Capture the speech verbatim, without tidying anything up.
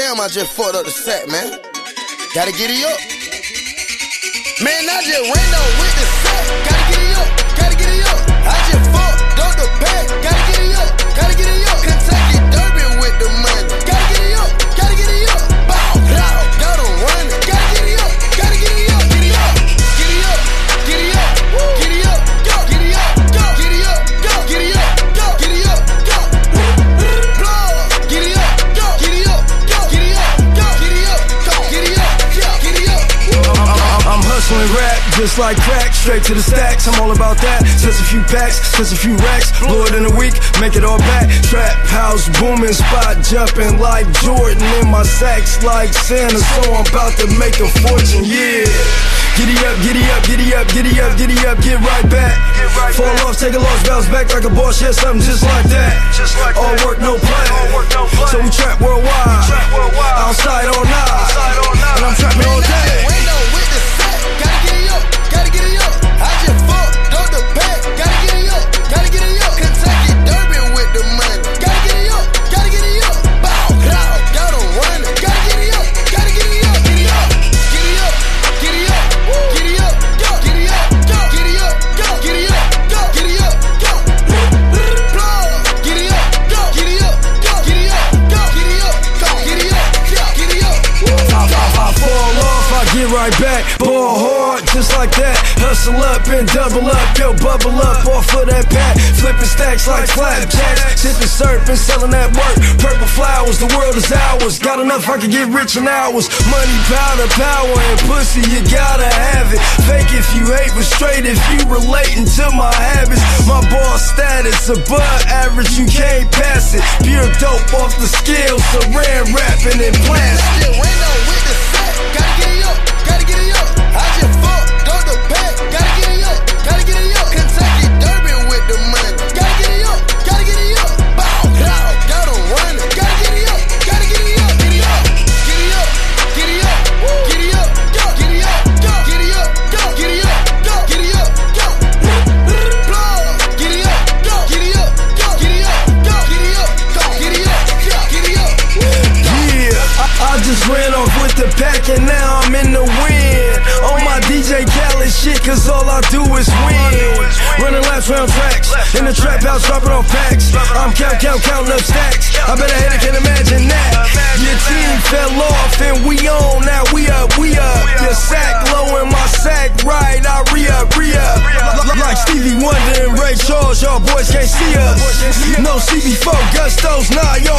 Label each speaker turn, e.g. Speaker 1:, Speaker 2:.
Speaker 1: Damn, I just fucked up the set, man. Gotta get it up. Man, I just ran out with the set. Gotta get it up, gotta get it up. I just fucked up the pack. Gotta get it up, gotta get it up. Kentucky Derby with the money. Gotta get it up, gotta get it up. Bow, bow, gotta run it. Gotta get it up, gotta get it up. Get it up, get it up, get it up, get it up, go, get it up, go, get it up, go, get it up, go, get it up, go. Blow, get it up, go, get it up, go, get it up, go, get it up, go, get it up, go, get it up.
Speaker 2: I'm, I'm, I'm hustling rap just like crack, straight to the stacks. I'm all about that. Since a few packs, since a few racks, blow it in a week, make it all back. Trap house booming, spot jumping like Jordan in my sacks like Santa. So I'm about to make a fortune, yeah. Giddy up, giddy up, giddy up, giddy up, giddy up, get right back. Fall off, take a loss, bounce back like a boss, yeah, something just like that. All work, no play. So we trap worldwide, outside all night, and I'm trapping all day.
Speaker 1: Gotta get it up, gotta get it up. I just fucked up the pack. Gotta get it up, gotta get it up. Kentucky Derby with the money. Gotta get it up, gotta get it up. Bow, bow, gotta run it. Gotta get it up, gotta get it up. Get it up, get it up, get it up, get it up, go, get it up, go, get it up, go, get it up, go, get it up, go. Blow, get it up, go, get it up, go, get it up, go, get it up, go, get it up, go, get it up.
Speaker 2: I, I, I fall off, I get right back. Ball hard, just like that. Hustle up and double up, yo, bubble up off of that pack. Flipping stacks like flapjacks. Sipping surf and selling that work. Purple flowers, the world is ours. Got enough, I can get rich in hours. Money, powder, power, and pussy, you gotta have it. Fake if you hate, but straight if you relating to my habits. My boss status above average, you can't pass it. Pure dope off the scale, saran wrapping in plastic.
Speaker 1: Gotta get it up, gotta get it up. I just fucked up the pack. Gotta get it up, gotta get it up. Kentucky Derby with the money. Gotta get it up, gotta get it up. Bow, bow, gotta run it. Gotta get it up, gotta get it up. Get it up, get it up, get it up, get it up, go, get it up, go, get it up, go, get it up, go, get it up, go. Blow, get it up, go, get it up, go, get it up, go, get it up, go, get it up, go, get it up.
Speaker 2: Yeah, I, I just ran off with the pack and now I'm in the wind. On my D J Khaled shit, cause all I do is win. Running laps round tracks, in the trap house dropping off packs. I'm count, count, counting up stacks. I bet a hater can imagine that. Your team fell off and we on, now we up, we up. Your sack low and my sack right, I re-up, re-up. Like Stevie Wonder and Ray Charles, y'all boys can't see us. No C B four Gustos, nah, y'all